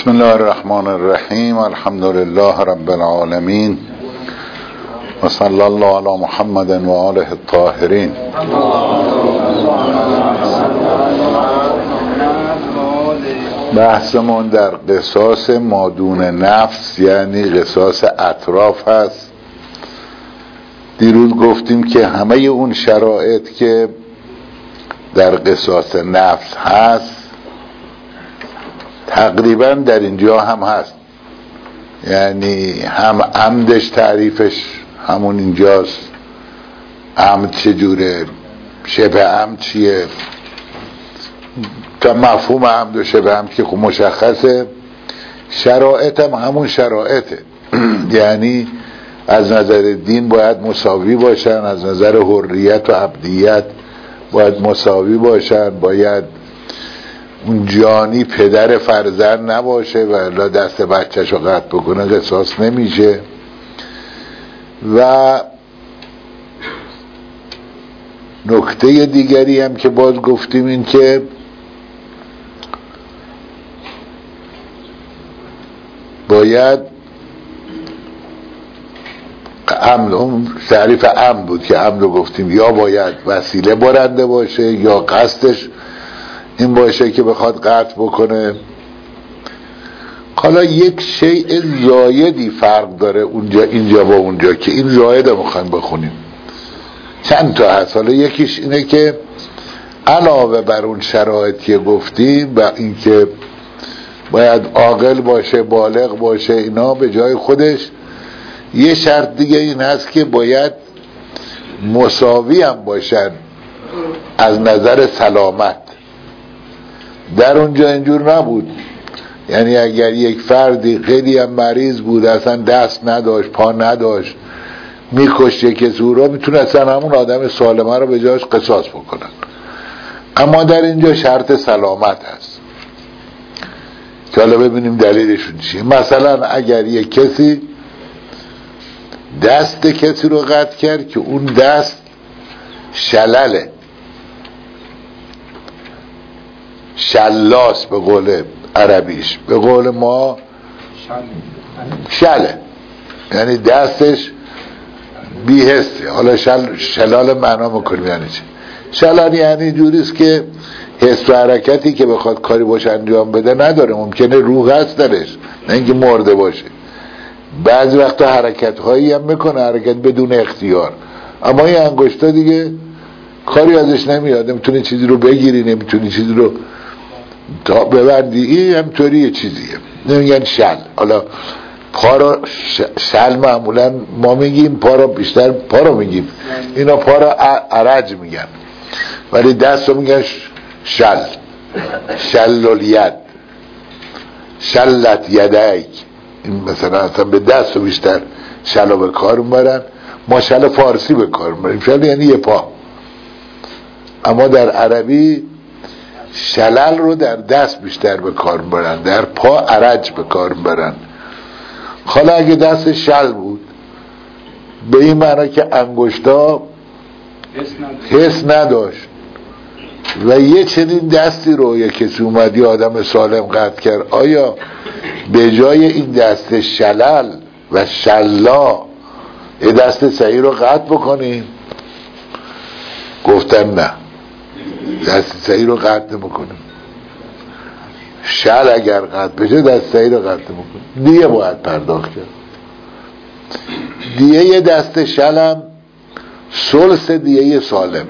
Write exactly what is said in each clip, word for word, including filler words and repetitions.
بسم الله الرحمن الرحیم. الحمد لله رب العالمین و صلی الله علی محمد و آله الطاهرین. بحثمون در قصاص مادون نفس یعنی قصاص اطراف هست. دیروز گفتیم که همه اون شرایط که در قصاص نفس هست تقریبا در اینجا هم هست، یعنی هم عمدش تعریفش همون اینجاست، عمد چجوره، شبه عمد چیه، تا مفهوم عمد و شبه عمد که خب مشخصه، شرایط هم همون شرایطه یعنی از نظر دین باید مساوی باشن، از نظر حریت و عبدیت باید مساوی باشن، باید اون جانی پدر فرزند نباشه و الا دست بچه‌ش رو قطع بکنه قصاص نمیشه. و نکته دیگری هم که باز گفتیم این که باید عمد، اون تعریف عمد بود که عمد رو گفتیم یا باید وسیله برنده باشه یا قصدش این باشه که بخواد قطع بکنه. حالا یک شیء زایدی فرق داره اونجا اینجا با اونجا که این زاید رو میخوایم بخونیم، چند تا هست. حالا یکیش اینه که علاوه بر اون شرایطی گفتیم و اینکه باید عاقل باشه، بالغ باشه، اینا به جای خودش یه شرط دیگه این هست که باید مساوی هم باشن از نظر سلامت. در اونجا اینجور نبود، یعنی اگر یک فردی خیلی هم مریض بود، اصلا دست نداشت، پا نداشت، میکشت یک زورا، میتونستن همون آدم سالمه رو به جاش قصاص بکنن. اما در اینجا شرط سلامت هست که حالا ببینیم دلیلشون چیه. مثلا اگر یک کسی دست کسی رو قطع کرد که اون دست شلله، شلاس به قول عربیش، به قول ما شله، یعنی دستش بیهسته. حالا شل شلال معنا میکنیم یعنی چی؟ شلال یعنی جوریست که حس و حرکتی که بخواد کاری باشه انجام بده نداره، ممکنه روح هست درش، نه اینکه مرده باشه. بعضی وقتا حرکت هایی هم میکنه، حرکت بدون اختیار، اما این انگشتا دیگه کاری ازش نمیاد، نمیتونه چیزی رو بگیری، نمیتونه چیزی رو تا ببندی. این همطوری یه چیزیه، نمیگن شل. حالا پا رو شل معمولا ما میگیم، پا رو بیشتر پا رو میگیم، اینا پا رو عرج میگن، ولی دست رو میگن شل. شل الید، شلت یدیک، این مثلا اصلا به دست رو بیشتر شل رو به کار میبرن. ما شل فارسی به کار میبریم، شل یعنی یه پا، اما در عربی شلل رو در دست بیشتر به کار میبرن، در پا عرج به کار میبرن. حالا اگه دست شل بود به این معنی که انگشتا حس نداشت و یه چنین دستی رو یه کسی اومدی آدم سالم قطع کرد، آیا به جای این دست شلل و شلا یه دست صحیح رو قطع بکنیم؟ گفتن نه، دست صحیح رو قطع نمی‌کنیم. شل اگر قطع بشه دست صحیح رو قطع نمی‌کنیم، دیگه باید پرداخت کرد. دیگه دست شلم ثلث دیگه سالمه،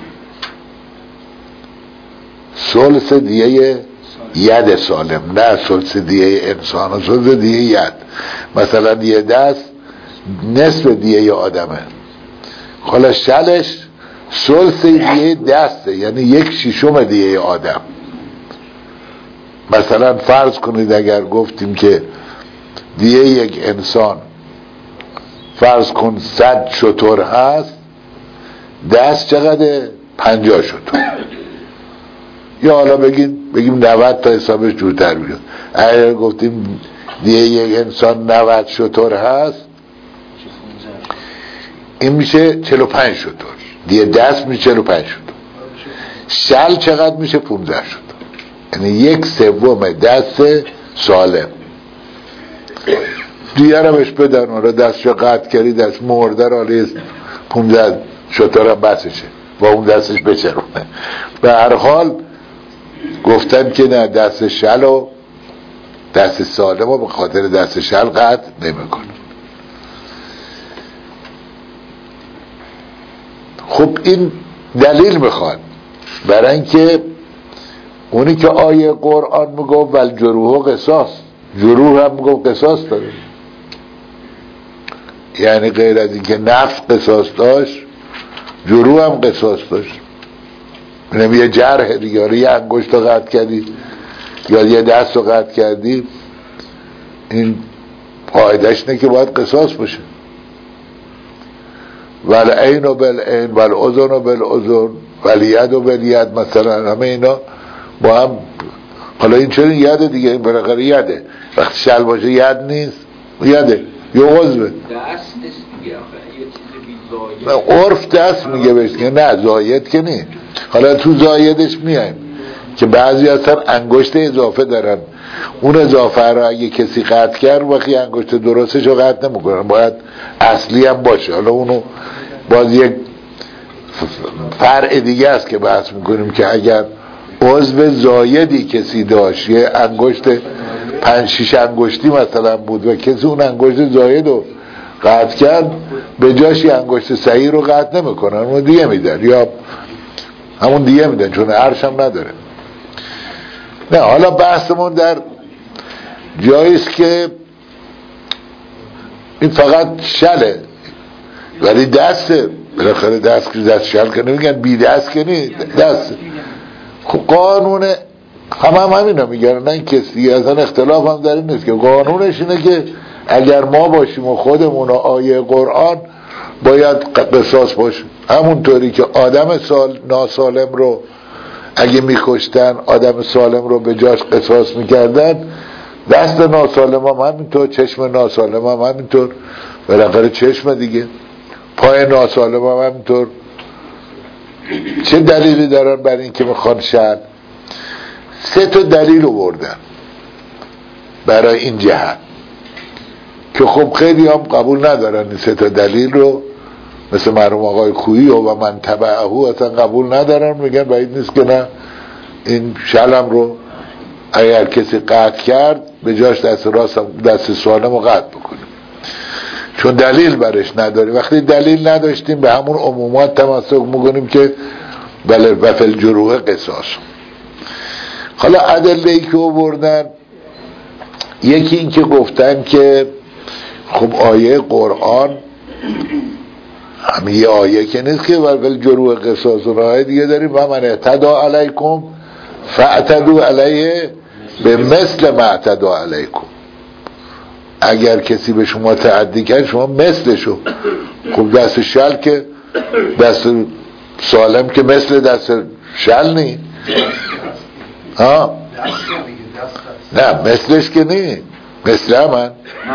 ثلث دیگه ید سالم، نه ثلث دیگه انسان، ثلث دیگه ید. مثلا یه دست نصف دیگه آدمه، حالا شلش ثلث دیگه دسته، یعنی یک ششم دیگه آدم. مثلا فرض کنید اگر گفتیم که دیگه یک انسان فرض کن صد شتر هست، دست چقدر؟ پنجاه شتر. یا حالا بگیم بگیم نود تا حسابش جورتر بیاد. اگر گفتیم دیگه یک انسان نود شتر هست، این میشه چهل و پنج شتر. دیگه دست میشه چهل و پنج شتر. شل چقدر میشه؟ پونزده شتر. یعنی یک سوم دست سالم. دیگه بهش بدن، آره دستشو قطع کردی دست مرده را لیست پونزد شطارم بسشه با اون دستش بچرونه. به هر حال گفتن که نه، دست شل و دست سالم و به خاطر دست شل قطع نمی کنه. خب این دلیل میخواد برای اینکه اونی که آیه قرآن میگو ول جروح قصاص، جروح هم میگو قصاص داره، یعنی غیر از اینکه نفس قصاص داشت جروح هم قصاص داشت. اینم یه جرح دیگه، یه انگشت رو قطع کردی یا یه دست رو قطع کردی، این قاعدش نه که باید قصاص باشه. ول عین و بل عین ول اذن و بل اذن ول ید و بل ید، مثلا همه اینا با هم. حالا این چرا یده دیگه، این بالاخره یده، وقتی شل باشه ید نیست، یده یه عضوه. دست نیست دیگه، یه چیز بی زاید. عرف دست میگه بهش، نه زاید که نیست. حالا تو زایدش میایم که بعضی اصلا انگشت اضافه دارن، اون اضافه رو اگه کسی قطع کرد وقتی انگشت درستش رو قطع نمیکنن، باید اصلی هم باشه. حالا اونو باز یک فرع دیگه است که بحث میکنیم که اگر عضو زایدی کسی داشت، یه انگشت پنج شیش انگشتی مثلا بود و کسی اون انگشت زاید رو قطع کرد، به جاش یه انگشت صحیح رو قطع نمیکنن، اون دیگه میدن یا همون دیگه میدن چون عرش هم نداره. نه حالا بحثمون در جاییست که این فقط شله ولی دسته، بالاخره دست که دست شل که نمیگن بی دست که نی دست. خب قانون همه هم همین رو میگن، نه این کسی اصلا اختلاف هم در این نیست که قانونش اینه که اگر ما باشیم و خودمون و آیه قرآن باید قصاص باشه. همونطوری که آدم سال ناسالم رو اگه میکشتن آدم سالم رو به جاش قصاص میکردن، دست ناسالم هم همینطور، چشم ناسالم هم همینطور، بالاخره چشم دیگه، پای ناسالم هم همینطور. چه دلیلی دارن برای این که میخوان شل؟ سه تا دلیل آوردن برای این جهت که خب خیلی هم قبول ندارن این سه تا دلیل رو، مثل مرحوم آقای خویی و من تبعه اصلا قبول ندارن، میگن بعید نیست که نه این شلم رو اگر کسی قطع کرد به جاش دست راست دست سالم رو قطع بکنیم، چون دلیل برش نداری. وقتی دلیل نداشتیم به همون عمومات تمسک میکنیم که بله وفل جروح قصاص. حالا ادله‌ای که آوردن، یکی این که گفتن که خب آیه قرآن همین یه آیه که نیست که وفل جروح قصاص، و آیه دیگه داریم و من اعتدا علیکم فاعتدوا علیه به مثل ما اعتدا علیکم، اگر کسی به شما تعدی کرد شما مثلشو. خب دست شل که دست سالم که مثل دست شل نی ها، نه مثلش که نی، مثل همن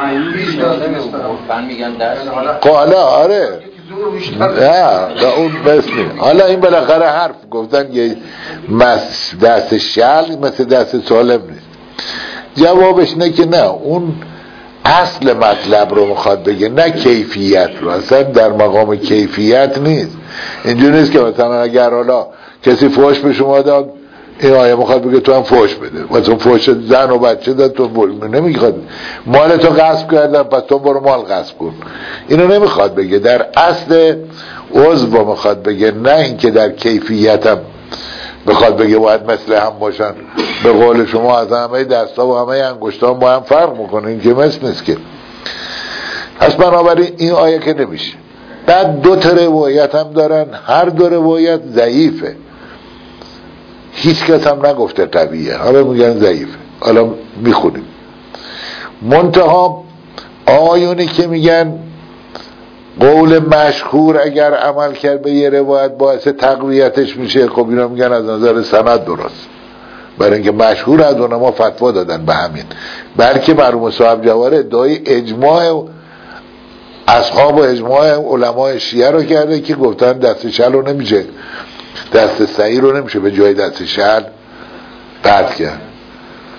قاله آره نه اون مثلی. حالا این بالاخره حرف گفتن یه دست شل مثل دست سالم نیست. جوابش نه که نه، اون اصل مطلب رو میخواد بگه نه کیفیت رو، اصلا در مقام کیفیت نیست. اینجوری نیست که مثلا اگر حالا کسی فحش به شما داد این آیه میخواد بگه تو هم فحش بده، مثلا فحش زن و بچه داد تو نمیخواد، مال تو غصب کردن پس تو برو مال غصب کن، اینو نمیخواد بگه، در اصل عضو میخواد بگه، نه اینکه در کیفیت هم بخواد بگه باید مثل هم باشن. به قول شما از همه دستا و همه انگشتان با هم فرق میکنه، این که مثل نیست که. پس بنابراین این آیه که نمیشه. بعد دو تا روایت هم دارن، هر دو روایت ضعیفه، هیچ کس هم نگفته قویه، حالا میگن ضعیفه. حالا میخونیم منتها آیونی که میگن قول مشهور اگر عمل کرد به یه روایت باعث تقویتش میشه، خب اینا میگن از نظر سند درست، برای اینکه مشهور از علما فتوا دادن به همین. بلکه مرحوم صاحب جواهر ادعای اجماع اصحاب و اجماع علمای شیعه رو کرده که گفتن دست شل رو نمیشه، دست صحیح رو نمیشه به جای دست شل قطع کرد.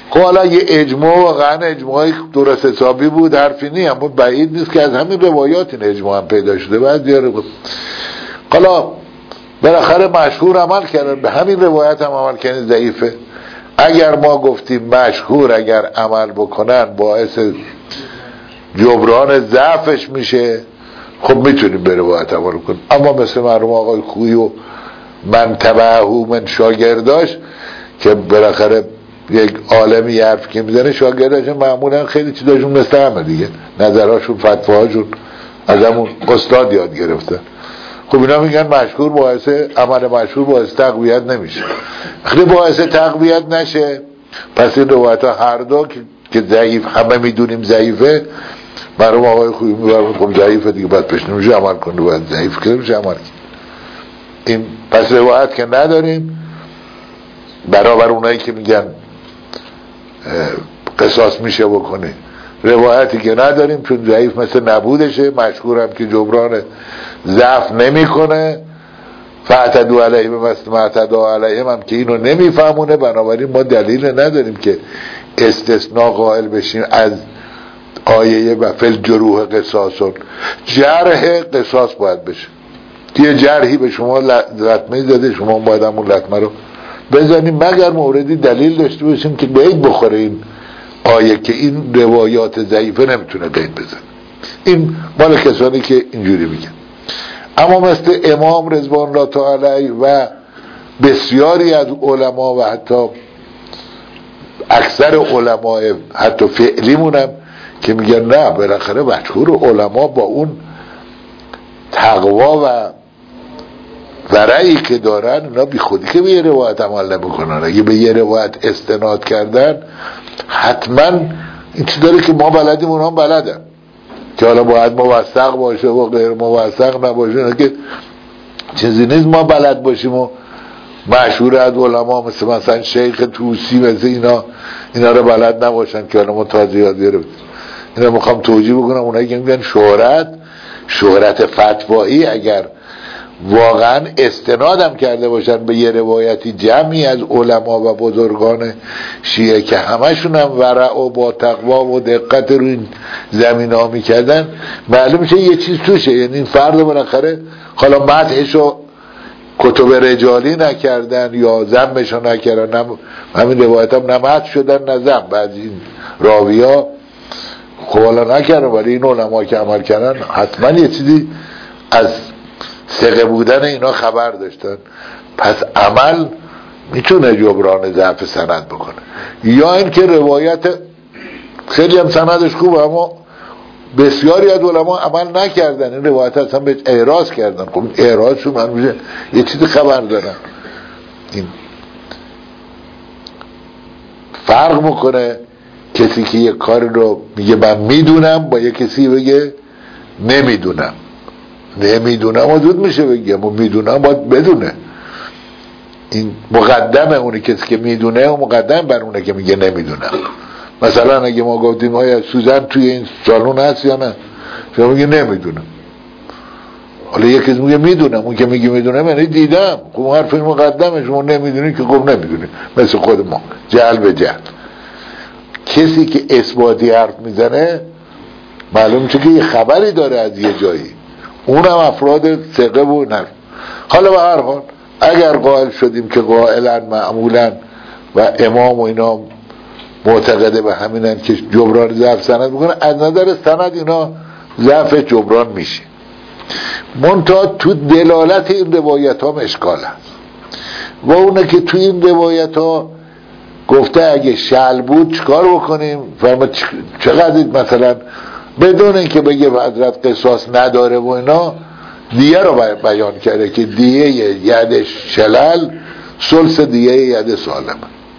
خب حالا یه اجماع واقعا اجماعی درست حسابی بود حرفی نی، اما بعید نیست که از همین روایات این اجماع هم پیدا شده. بعد دیاره بود حالا بالاخره مشهور عمل کردن به همین روایت هم عمل کردن ضعیفه. اگر ما گفتیم مشهور اگر عمل بکنن باعث جبران ضعفش میشه، خب میتونیم به روایت عمل کنیم. اما مثل مرحوم آقای خویی و من تبعهو من شاگرداش که بالاخره یک عالمی حرف که میزنه شاگرداشون معمولا خیلی چیزاشون مثل همه دیگه، نظراشون فتواهاشون از همون استاد یاد گرفتن. خب اینا میگن مشهور باعث عمل مشهور باعث تقویت نمیشه. خیلی باعث تقویت نشه پس این روایت ها هر دو که ضعیف همه میدونیم ضعیفه، مرحوم آقای خویی میبرمون خب ضعیفه دیگه باید پیش نمیشه عمل کنه، باید ضعیف که نمیشه عمل کنه. این پس روایت که نداریم برابر اونایی که میگن قصاص میشه بکنه، روایتی که نداریم چون ضعیف مثل نبودشه، مشهورم که جبران ضعف نمی کنه، فاعتدوا علیه مثل ما اعتدوا علیهم هم که اینو نمیفهمونه. بنابراین ما دلیل نداریم که استثناء قائل بشیم از آیه و فل جروح قصاصون. جرح قصاص باید بشه، یه جرحی به شما لطمه زده شما باید همون لطمه رو بزنیم مگر موردی دلیل داشته باشیم که قید بخوره این آیه که این روایات ضعیفه نمیتونه قید بزنه. این مال کسانی که اینجوری میگن. اما مثل امام رضوان الله تعالی علیه و بسیاری از علما و حتی اکثر علما حتی فعلیمونم که میگن نه بالاخره مشهور علما با اون تقوا و ورعی که دارن اونا بی خودی که به یه روایت عمل نمیکنن. اگه به یه روایت استناد کردن حتما این چی داره که ما بلدیم اونا هم بلدن که حالا باید موثق باشه و غیر موثق نباشه، که چیزی نیست ما بلد باشیم و مشهور از علما مثل مثلا شیخ توسی مثل اینا اینا رو بلد نباشن که حالا ما تازه یاد گرفتیم. اینا میخوام توجیه بکنم اونایی که میگن شهرت شهرت فتوایی اگر واقعا استنادم کرده باشن به یه روایتی جمعی از علما و بزرگان شیعه که همشون هم ورع و با تقوا و دقت رو این زمین ها میکردن، معلوم میشه یه چیز توشه. یعنی این فرد بالاخره حالا مدحشو کتب رجالی نکردن یا ذمشو نکردن، همین روایت هم نمد شدن نه ذم، بعد این راوی ها خب حالا نکردن، ولی این علما که عمل کردن حتما یه چیزی از ثقه بودن اینا خبر داشتن. پس عمل میتونه جبران ضعف سند بکنه. یا این که روایت خیلی هم سندش خوبه اما بسیاری از علما عمل نکردن، این روایت اصلا به اعراض کردن. خب اعراضشون من میشه یه چیزی خبر دارن. این فرق میکنه کسی که یه کاری رو میگه من میدونم با یه کسی بگه نمیدونم. نمیدونم و زود میشه بگه اما میدونم باید بدونه. این مقدمه اونی کسی که میدونه و مقدم بر اونه که میگه نمیدونم. مثلا اگه ما گفتیم های سوزن توی این سالون هست یا نه، شما میگه نمیدونم، حالا یکی میگه میدونم، اون که میگه میدونم یعنی دیدم. خب حرف این مقدمه، شما نمیدونی که خب نمیدونی، مثل خود ما جهل به جهل. کسی که اثباتی حرف میزنه معلوم میشه که یه خبری داره از یه جایی، اونم افراد ثقه و نر. حالا به هر حال اگر قائل شدیم که قائلا معمولا و امام و اینا معتقده به همینن که جبران ضعف سند میکنه، از نظر سند اینا ضعف جبران میشه. منتها تو دلالت این روایت ها اشکال هست و اونه که تو این روایت ها گفته اگه شل بود چکار بکنیم. فرما چقدر مثلا بدون اینکه بگه حضرت قصاص نداره و اینا دیه رو بیان کرده که دیه ید شلل ثلث دیه ید سالم.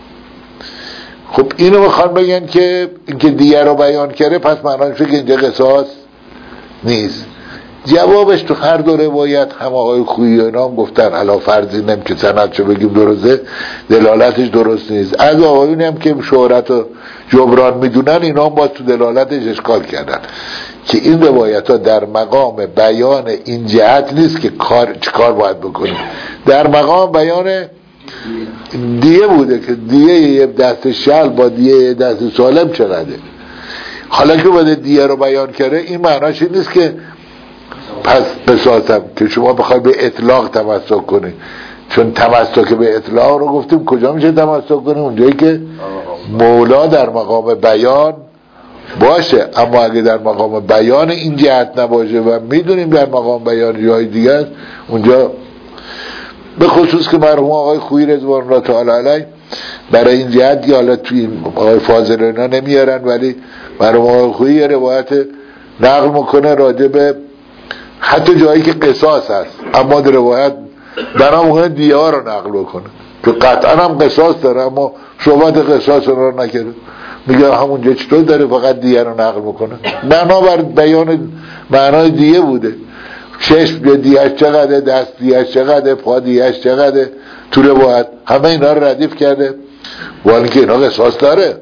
خب اینو بخوان بگن که اینکه دیه رو بیان کرده پس معنیش که اینجا قصاص نیست. جوابش تو هر دو روایت هم آقای خویی و اینا هم گفتن علا فرضی نم که سندشو بگیم درسته دلالتش درست نیست. از آقایونی هم که شهرت و جبران میدونن اینا هم باید تو دلالتش اشکال کردن که این روایت ها در مقام بیان این جهت نیست که کار چه کار باید بکنیم، در مقام بیان دیه بوده که دیه یه دست شل با دیه یه دست سالم چقدره. حالا که بوده دیه رو بیان کرده، این معناش این نیست که پس قصاصم که شما بخوای به اطلاق تمسک کنی، چون تمسک به اطلاق رو گفتیم کجا میشه تمسک کنی؟ اونجایی که مولا در مقام بیان باشه. اما اگه در مقام بیان این جهت نباشه و میدونیم در مقام بیان جای دیگه است، اونجا به خصوص که مرحوم آقای خویی رضوان الله تعالی علیه برای این جهت یا حالا توی آقای فاضل اینا نمیارن، ولی مرحوم آقای خویی یه روایت نقل میکنه راجع به حتی جایی که قصاص هست اما در روایت برای ممکنه دیه ها رو نقل بکنه که قطعا هم قصاص داره اما صحبت قصاص رو نکرده، میگه همونجا چطور داره فقط دیه رو نقل بکنه. معنا بر بیان معنای دیه بوده. چشم دیهش چقدره، دست دیهش چقدره، پا دیهش چقدره، تو روایت همه اینا رو ردیف کرده ولی که اینا قصاص داره.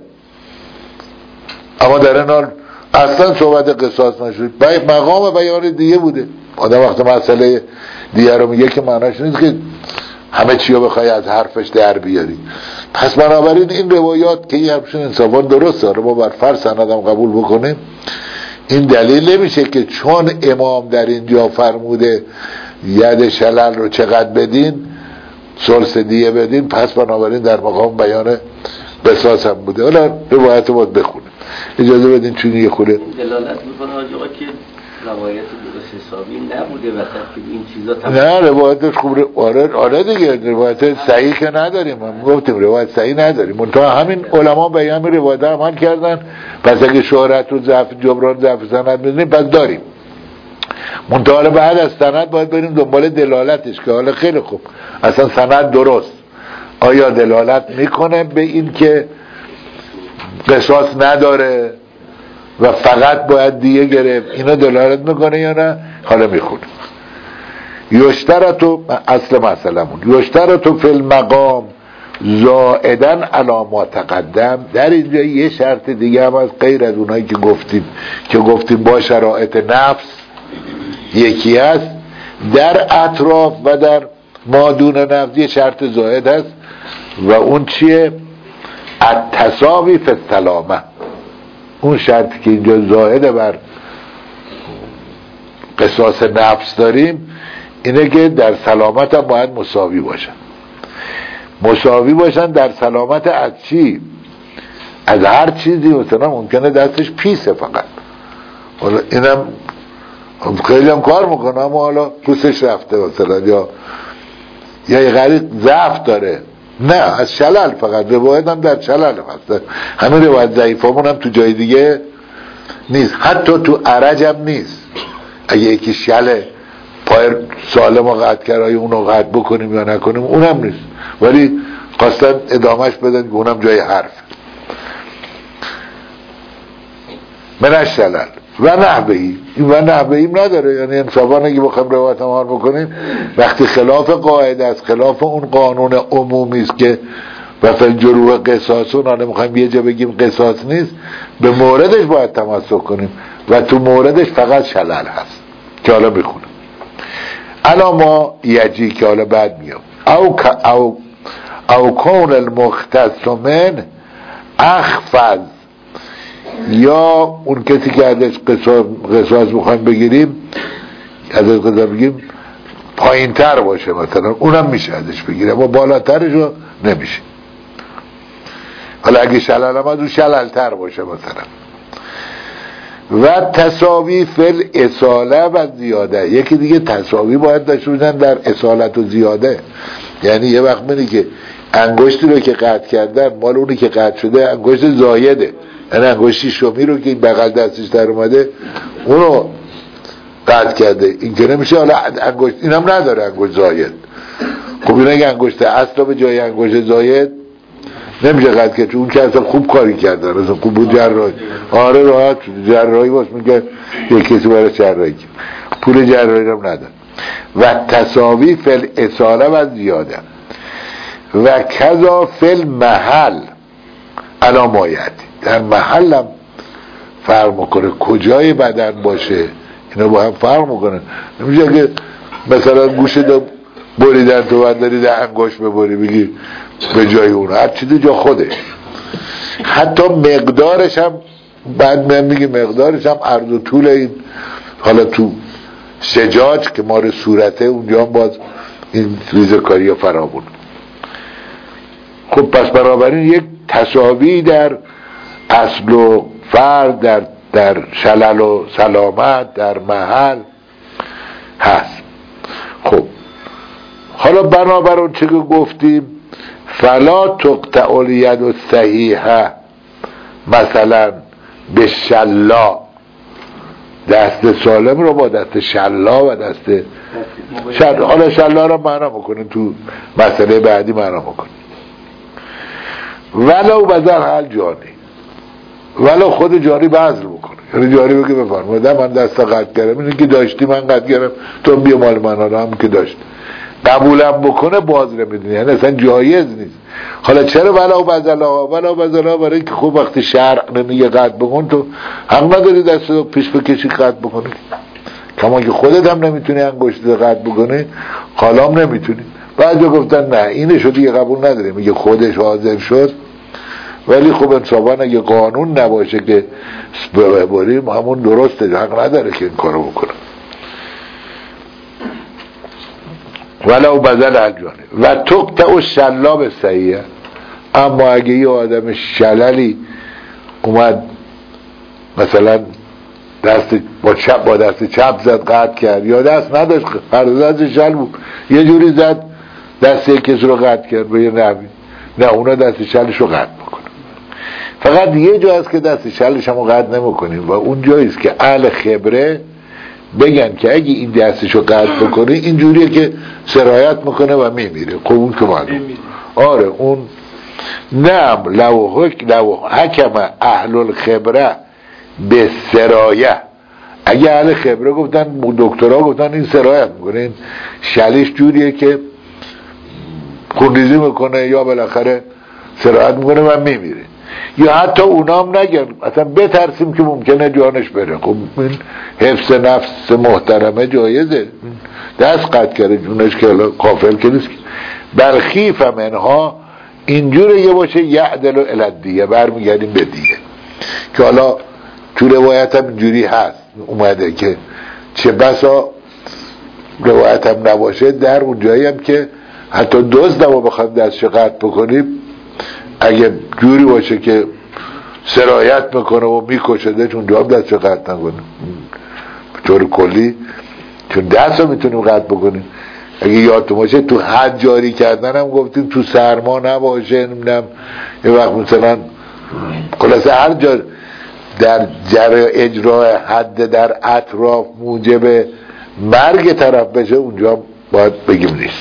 اما در این حال اصلا صحبت قصاص نشد، مقام بیان دیه بوده. آدم وقت مسئله دیه رو میگه که معناش نیست که همه چی رو بخوای از حرفش در بیاری. پس بنابراین این روایات که این همچون انصافان درست داره ما بر فرض سندم قبول بکنیم، این دلیل نمیشه که چون امام در اینجا فرموده ید شلل رو چقدر بدین ثلث دیه بدین پس بنابراین در مقام بیان قصاص هم بوده. حالا روایت باید بخونیم، اجازه بدین چون یه خوره دلالت میکنه حاج آقا که روایت درست حسابی نبوده وقتی که این چیزا تمام. نه روایتش خوب. آره آره دیگه روایت صحیح که نداریم، ما گفتیم روایت صحیح نداریم، منتها همین علما به همین روایت عمل کردن. پس اگه شهرت و ضعف جبران ضعف سند می‌دونیم پس داریم، منتها بعد از سند باید بریم دنبال دلالتش که حالا خیلی خوب اصلا سند درست آیا دلالت میکنه به این که قصاص نداره و فقط باید دیگه گرفت، اینا دلالت میکنه یا نه؟ حالا میخونه یشترطو اصل مسئلمون یشترطو فی المقام زائدن علی ما تقدم. در اینجا یه شرط دیگه هم از غیر از اونایی که گفتیم که گفتیم با شرایط نفس یکی هست، در اطراف و در مادون نفس یه شرط زائد هست و اون چیه؟ التساوی فی السلامه. اون شرطی که اینجا زائد بر قصاص نفس داریم اینه که در سلامت هم باید مساوی باشن. مساوی باشن در سلامت از چی؟ از هر چیزی. مثلا ممکنه دستش پیسه فقط، حالا اینم خیلی هم کار میکنه اما حالا پوستش رفته مثلا، یا یا یه غریق ضعف داره، نه از شلل فقط. روایت هم در شلل هست، همین روایت ضعیفامون هم تو جای دیگه نیست، حتی تو عرج هم نیست. اگه یکی شله پای سالم رو قطع کرد آیا اونو قطع بکنیم یا نکنیم اونم نیست، ولی خواستن ادامهش بدن که اونم جای حرف. من از شلل و نحبهی، این و نحبهی نداره، یعنی انصافان اگه بخوایم روایت هم حال بکنیم وقتی خلاف قاعده است، خلاف اون قانون عمومی است که و فی الجروح قصاصون، حالا میخوایم یه جا بگیم قصاص نیست، به موردش باید تمسک کنیم و تو موردش فقط شلل هست که حالا میخونم الا ما یجی که حالا بعد میام او او او کون المختص من اخفض، یا اون کسی که ازش قصاص قصاص میخوایم بگیریم ازش قصاص بگیریم پایین تر باشه مثلا اونم میشه ازش بگیریم و بالاترش رو نمیشه. حالا اگه شلل هم از اون شلل تر باشه مثلا. و تساوی فل اصاله و زیاده، یکی دیگه تساوی باید داشته بودن در اصالت و زیاده، یعنی یه وقت منی که انگشتی رو که قطع کردن مال اونی که قطع شده انگشت زایده، یعنی انگشتی شمی رو که بغل دستش در اومده اونو قطع کرده، این که نمیشه. حالا انگشت اینم نداره انگشت زاید، خب این اگه انگشت اصلا به جای انگشت زاید نمیشه قطع کرد، چون اون که اصلا خوب کاری کردن، اصلا خوب بود جراحی. آره راحت جراحی باش میگه یک کسی برای جراحی پول جراحی رو نداره. و تساوی فل اصاله و زیاده و کذا فل محل علامایتی، در محل هم فرق میکنه، کجای بدن باشه اینا با هم فرق میکنه. نمیشه که مثلا گوشه دو بریدن تو باید داری ده انگشت ببری بگی به جای اون، هر چیزی جا خودش. حتی مقدارش هم بعد من میگه مقدارش هم عرض و طول این، حالا تو سجاج که مار صورته اونجا هم باز این ریزکاری ها فرامون. خب پس بنابراین یک تساوی در اصل و فرد، در در شلل و سلامت، در محل هست. خب حالا بنابر اون چه که گفتیم فلا تقطع الید الصحیحه، مثلا به شلا، دست سالم رو با دست شلا و دست شلا، حالا شلا رو معنا میکنیم تو مسئله بعدی معنا میکنیم. ولو بذر حل جانی، ولو خود جاری بذر بکنه، یعنی جاری بگه بفرمایید من دست قطع کردم، اینی که داشتی من قطع کردم تو بیا مال من، حالا هم که داشت قبولم بکنه باز نمیدونی، یعنی اصلا جایز نیست. حالا چرا ولو بذلا ولو بذلا؟ برای که خوب وقتی شرع نمیگه قطع بکن تو حق نداری دست رو پیش بکشی قطع بکنی، کما که خودت هم نمیتونی انگشت قطع بکنی حالام نمیتونی. بعضی گفتن نه اینه شو دیگه قبول نداره، میگه خودش حاضر شد. ولی خب انصافا اگه قانون نباشه که ببریم همون درسته، حق نداره که این کارو بکنه. ولو بذل الجانه و تقطع الشلا بالصحیحه. اما اگه یه آدم شللی اومد مثلا دست با چپ با دست چپ زد قطع کرد، یا دست نداشت هر دست شل بود یه جوری زد دست یک کسی رو قطع کرد به یه نحوی، نه اونا دست شلش رو قطع بکنه. فقط یه جا هست که دست شلش هم قطع نمیکنیم و اون جاییست که اهل خبره بگن که اگه این دستش رو قطع بکنه اینجوریه که سرایت میکنه و میمیره. خب اون که معلوم، آره اون نعم لو حک لو حکم اهل الخبره به سرایه، اگه اهل خبره گفتن دکترها گفتن این سرایت میکنه، این شلیش جوریه که خونریزی میکنه یا بالاخره سرایت میکنه و میمیره، یا حتی اونام نگن اصلا بترسیم که ممکنه جانش بره. خب این حفظ نفس محترمه جایزه، دست قطع کرده جونش که قافل که نیست. برخیف منها اینجوره یه باشه یعدل و الدیه، برمیگردیم به دیگه که حالا تو روایت هم اینجوری هست اومده که چه بسا روایت هم نباشه در اون جایی هم که حتی دزد ما بخوایم دستش قطع بکنیم اگه جوری باشه که سرایت میکنه و میکشده چون جواب دستش قطع نکنه به طور کلی، چون دست رو میتونیم قطع بکنیم. اگه یادتون باشه تو حد جاری کردن هم گفتیم تو سرما نباشه، نمیدونم یه وقت مثلا خلاصه هر جا در جر اجرای حد در اطراف موجب مرگ طرف بشه اونجا باید بگیم نیست.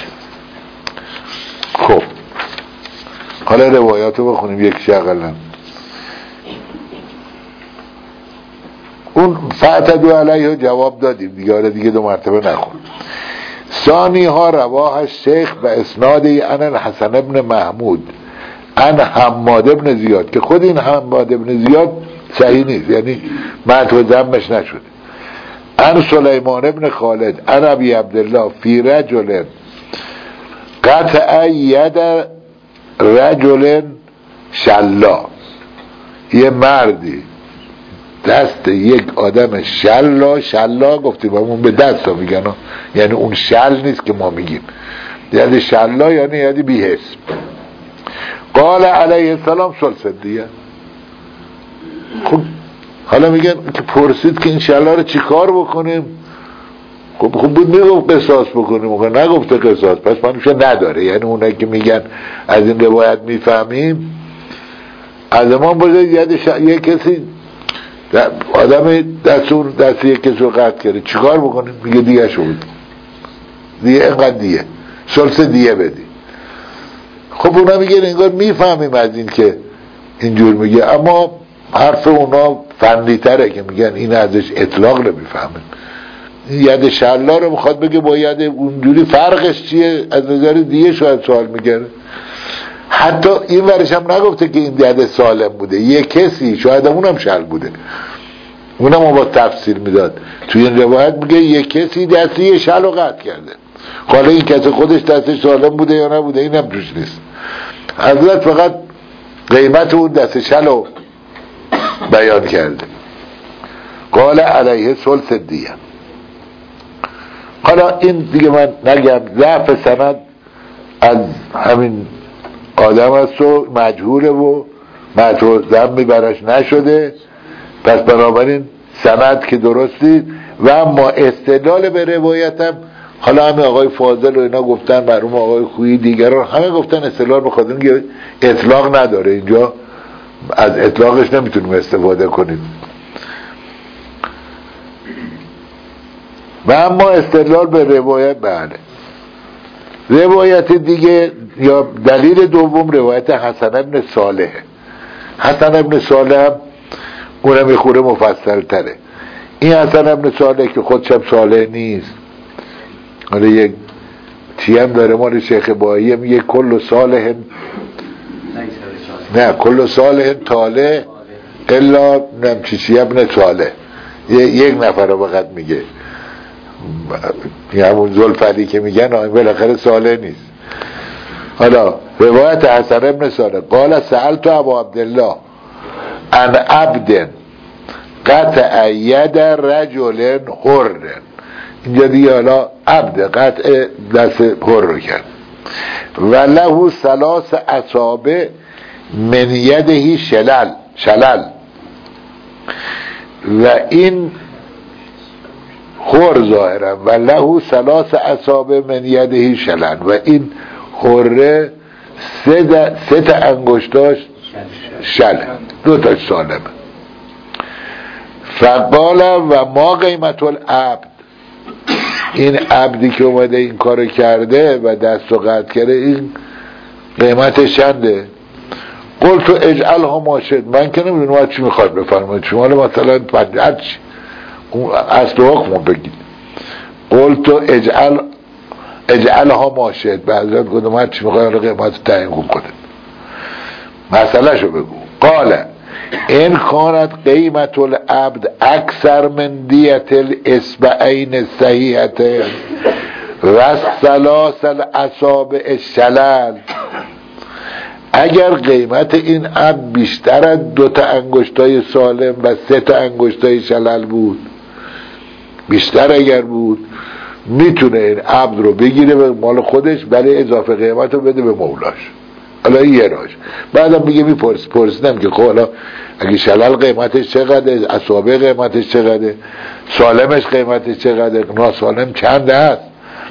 خب حالا روایاتو بخونیم یک شغلن. اون فعتدو علیه جواب دادیم دیگه، حالا دیگه دو مرتبه نخون. ثانی ها رواه شیخ و اسنادی ان الحسن ابن محمود ان حماد ابن زیاد، که خود این حماد ابن زیاد صحیح نیست، یعنی متن ضمش نشده. ان سلیمان ابن خالد ان ابی عبدالله فی رجل قطع ید رجل شلا، یه مردی دست یک آدم شلا، شلا گفتیم همون به دست ها میگن، یعنی اون شل نیست که ما میگیم، یعنی شلا یعنی یعنی بی حس. قال علیه السلام سلسل دیگه. خب حالا میگن که پرسید که این شلا رو چی کار بکنیم؟ خب خب بود میگفت قصاص بکنیم، خب نگفته قصاص، پس منوشه نداره. یعنی اونایی که میگن از این روایت میفهمیم از امام بزرگ یاد ش... یک کسی آدم دست اون دست یک کسی رو قطع کرده چیکار بکنیم؟ میگه دیگه شد دیگه اینقدر دیگه سلسه دیگه بدی. خب اونا میگن انگار میفهمیم از این که اینجور میگه، اما حرف اونا فنی تره که میگن این ازش اطلاق نمیفهمیم. ید شلا رو میخواد بگه با ید اونجوری فرقش چیه از نظر دیگه شاید سوال میگره. حتی این ورش هم نگفته که این ید سالم بوده، یه کسی شاید اونم شل بوده، اونم با تفسیر میداد. توی این روایت میگه یه کسی دستی یه شل رو قطع کرده. حالا این کسی خودش دستش سالم بوده یا نبوده این هم توش نیست. حضرت فقط قیمت اون دست شلو بیان کرده. قال علیه ثلث دیه. حالا این دیگه من نگم، ضعف سند از همین آدم است و مجهوله و مجهول ذنبی براش نشده، پس بنابراین سند که درستی. و اما استدلال به روایتم، حالا همه آقای فاضل و اینا گفتن، مرحوم آقای خویی دیگران همه گفتن استدلال بخاطر اینکه اطلاق نداره، اینجا از اطلاقش نمیتونیم استفاده کنیم. و اما استدلال به روایت، بله روایت دیگه یا دلیل دوم روایت حسن ابن صالح. حسن ابن صالح اونم یه خوره مفصل تره. این حسن ابن صالح که خودشم صالح نیست، حالا یک چی هم داره مال شیخ بایی میگه کل صالح، نه کل صالح طالع الا نمچیچی ابن صالح، یک نفر رو فقط میگه، همون زلفلی که میگن آن بالاخره صالح نیست. حالا روایت حسن ابن صالح قال سألت ابو عبدالله عن عبد قطع ید رجل حر. اینجا دیگه حالا عبد قطع دست حر رو کرد. و له ثلاث اصابع من یده شلل شلل و این خور ظاهرا و له ثلاث اصابع من یده شلل و این خوره سه, سه تا انگشتاش شل، دو تا سالمه. فقال و ما قیمت العبد، این عبدی که اومده این کارو کرده و دست و قطع کرده این قیمتش چنده؟ قلت اجعلها ماشد. من که نمیدونم چی میخواد بفرمایید شما، مثلا پنجه چی اصل حکمو بگید. قلت اجعل اجعلها ماشد. به حضرت گفتم هر چی میخواد قیمت تعیین کنه، مسئله شو بگو. قال این کانت قیمت العبد اکثر من دیت الاسبعین صحیحتین و ثلاث الاصابع الشلل. اگر قیمت این عبد بیشتر از دو تا انگشتای سالم و سه تا انگشتای شلل بود، بیشتر اگر بود، میتونه این عبد رو بگیره به مال خودش، برای اضافه قیمت رو بده به مولاش. حالا این یه راش. بعدم میگه میپرس پرسیدم که خب حالا اگه شلل قیمتش چقدره، اصابع قیمتش چقدره، سالمش قیمتش چقدره، ناسالم چند هست.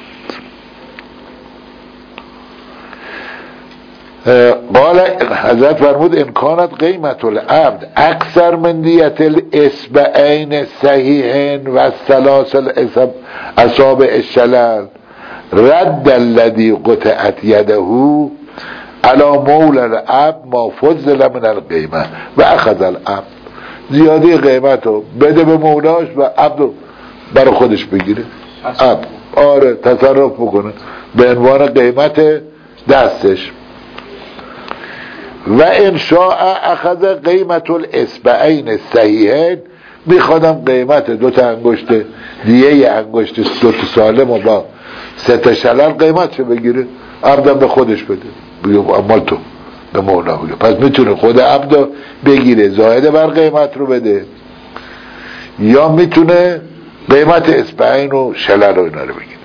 قال حضرت فرمود ان کانت قیمت العبد اکثر من دیت الاسبعین صحیحین و ثلاث اصابع الشلل رد الذی قطعت یده علی مولا العبد ما فضل من القیمه و اخذ العبد. زیادی قیمت رو بده به مولاش و عبد برای خودش بگیره. عبد آره تصرف بکنه به عنوان قیمت دستش. و ان شاء اخذ قیمت الاسبعین صحیحین، میخوادم قیمت دو تا انگشت دیگه انگشت دو تا سالم و با سه تا شلل قیمتشو بگیره، عبدم به خودش بده، بگه مال تو به مولا بگه. پس میتونه خود عبد بگیره زائد بر قیمت رو بده، یا میتونه قیمت اسبعین و شلل و اینا رو بگیره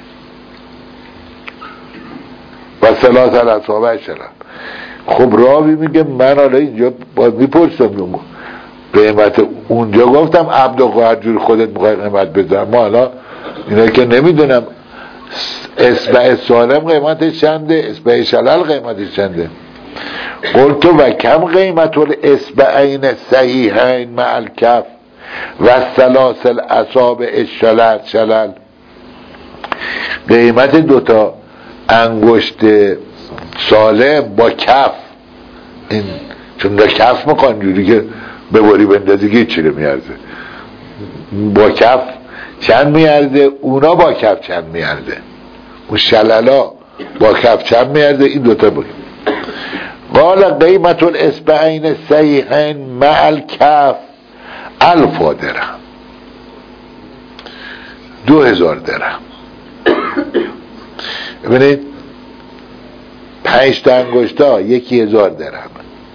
و ثلاث الاصابع شلل. خب راوی میگه من حالا اینجا باید میپرسم قیمت، اونجا گفتم عبد و هر جور خودت میخوای قیمت بذارم، ما حالا اینا که نمیدونم اسبع سالم قیمتش چنده، اسبع شلل قیمتش چنده. قلت و کم قیمت الاسبعین صحیحین مع الکف و ثلاث الاصابع الشلل شلل، قیمت دوتا انگشت سالم با کف، این چون دا کف میخوان جوری که بباری بندازی که چی رو میارزه، با کف چند میارزه، اونا با کف چند میارزه، اون شللا با کف چند میارزه، این دوتا بگیم. قال قیمت الاسبعین صحیحین مع الکف الف درهم، دو هزار درهم. ببینید پنج تا انگشتا یکی هزار درهم،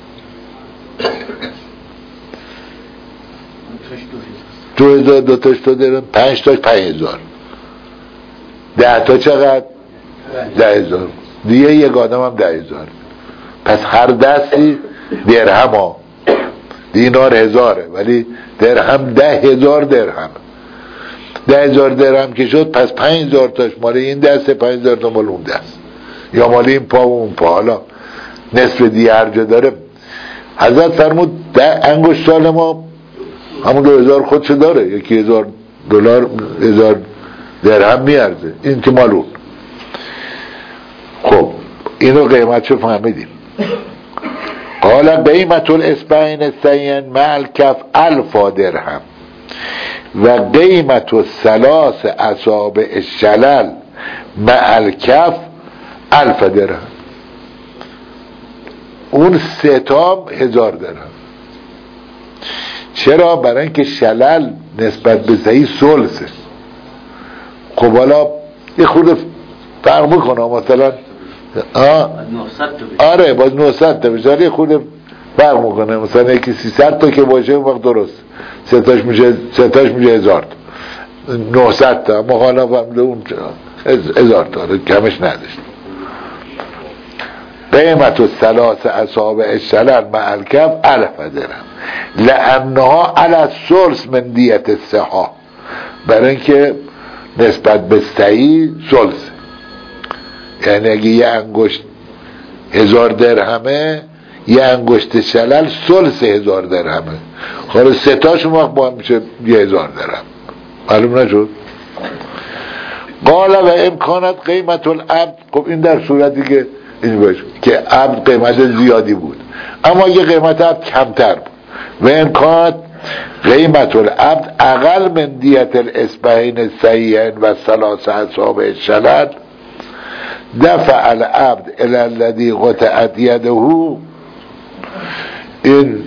دو هزار دو تاش دو درهم، پنج تاش پنج هزار، ده تا چقدر؟ ده هزار دیگه. یک آدم هم ده هزار. پس هر دستی درهم ها، دینار هزاره ولی درهم ده هزار درهم. ده هزار درهم که شد پس پنج هزار تاش مال این دسته، پنج هزار تا مال اون دست، یا مال این پا و اون پا. حالا نصف دیگه هر جا داره. حضرت فرمود ده انگشتان ما همون دو هزار خودشو داره، یکی هزار دلار هزار درهم میارزه، این که مال اون. خب اینو قیمتشو فهمیدیم. قال قیمت الاسبعین السین مع الکف الف درهم و قیمت الثلاث اصابع الشلل مع الکف الف درهم. اون ستام هزار درهم. چرا؟ برای اینکه شلل نسبت به سهی ثلثه. خب حالا یه خورده فرق میکنه، مثلا آه آره باز نهصد تا بشه، یه خورده فرق میکنه، مثلا یکی سیصد تا که باشه اون وقت درست، سه تاش میشه سه تاش میشه هزار تا، نهصد تا، اما حالا فهمده اون هزار تا کمش نداشت. قیمت الثلاث اصابع الشلل مع الکف الف درهم لانها علی الثلث من دیت الصحاح، برای اینکه نسبت به سعی ثلث، یعنی اگه یه انگشت هزار درهمه یه انگشت شلل ثلث هزار درهمه. خاله سه تاشون وقت با هم میشه یه هزار درهم. معلوم نشد؟ قال و امکانت قیمت العبد. خب این در صورتی که این باشه که عبد قیمت زیادی بود، اما اگه قیمت عبد کمتر بود و امکانت قیمت العبد اقل من دیت الاسبعین السیین و ثلاث اصابع الشلل دفع العبد الى الذي قطعت یده. این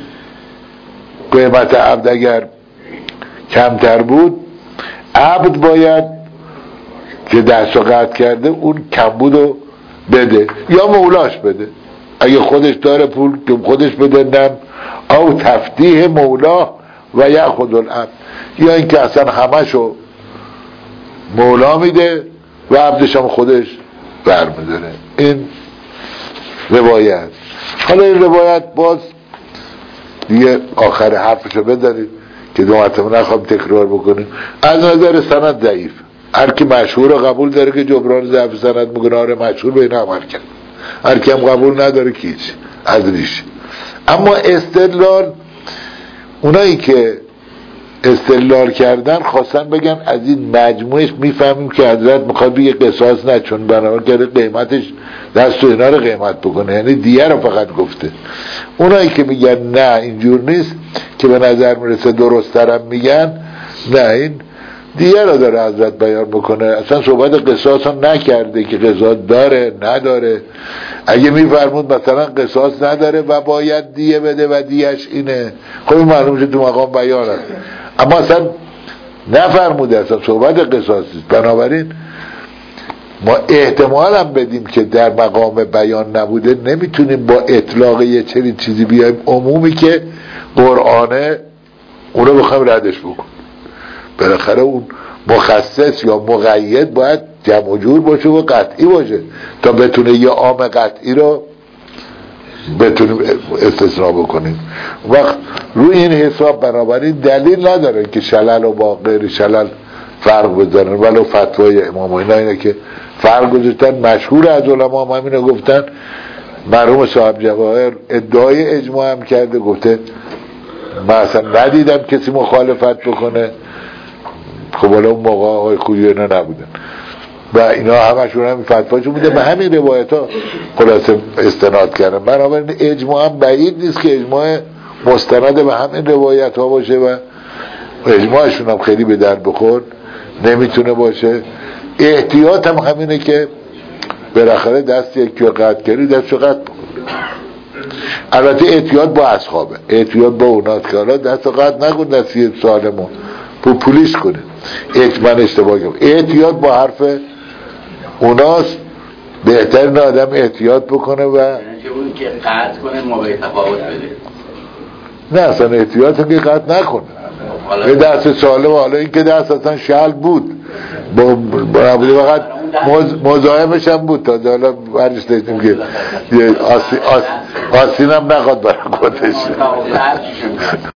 قیمت عبد اگر کمتر بود، عبد باید که دست رو قطع کرده اون کمبودو بده یا مولاش بده، اگه خودش داره پول که خودش بده، نم او تفتیح مولا و یأخذ العبد، یا اینکه اصلا همشو مولا میده و عبدش هم خودش برمیداره. این روایت. حالا این روایت باز دیگه آخر حرفشو بدارید که دو مرتبه نخوام تکرار بکنیم. از نظر سند ضعیف، هر کی مشهور قبول داره که جبران ضعف سند میکنه، آره مشهور به این عمل کرد، هر کی هم قبول نداره که هیچ از ریشه. اما استدلال، اونایی که استدلال کردن خواستن بگن از این مجموعش میفهمیم که حضرت میخواد بگه قصاص نه، چون بنابرای کرده قیمتش دست و اینا رو قیمت بکنه، یعنی دیگه رو فقط گفته. اونایی که میگن نه اینجور نیست، که به نظر میرسه درست ترم میگن نه این دیگه رو داره حضرت بیان بکنه، اصلا صحبت قصاص هم نکرده که قصاص داره نداره. اگه میفرمود مثلا قصاص نداره و باید دیه بده و دیهش اینه، خب این معلوم شد تو مقام بیان هست، اما اصلا نفرموده، اصلا صحبت قصاصی. بنابراین ما احتمال هم بدیم که در مقام بیان نبوده، نمیتونیم با اطلاق یه چنین چیزی بیایم عمومی که قرآنه اون رو بخوایم ردش بکن. بالاخره اون مخصص یا مقید باید جمع و جور باشه و قطعی باشه تا بتونه یه عام قطعی رو بتونیم استثناء بکنیم. وقت روی این حساب بنابراین دلیل نداره که شلل و با غیر شلل فرق بزنن، ولو فتوای امام و اینا اینه که فرق گذاشتن. مشهور از علما هم همینو گفتن. مرحوم صاحب جواهر ادعای اجماع هم کرده، گفته من اصلا ندیدم کسی مخالفت بکنه. خب حالا اون موقع آقای خویی اینا نبودن و اینا همشون هم فتواشون بوده، به همین روایت ها خلاصه استناد کردن. بنابراین اجماع هم بعید نیست که اجماع مستند به همین روایت ها باشه و اجماعشون هم خیلی به در بخور نمیتونه باشه. احتیاط هم همینه که بالاخره دست یکی رو قطع کردی دست رو قطع بکنی. البته احتیاط با اصحابه، احتیاط با اونات که حالا دست رو قطع نکن، دستی سالمون پو پولیش کنه. من اشتباه کنم، احتیاط با حرف اوناست بهترین آدم احتیاط بکنه و اون که قطع کنه ما به تفاوت بده. نه اصلا احتیاط که قطع نکنه به دست سالم. حالا این که دست اصلا شل بود با نبوده فقط مزاحمش هم بود تا حالا برش داشتیم که آسین هم نخواد برای خودش.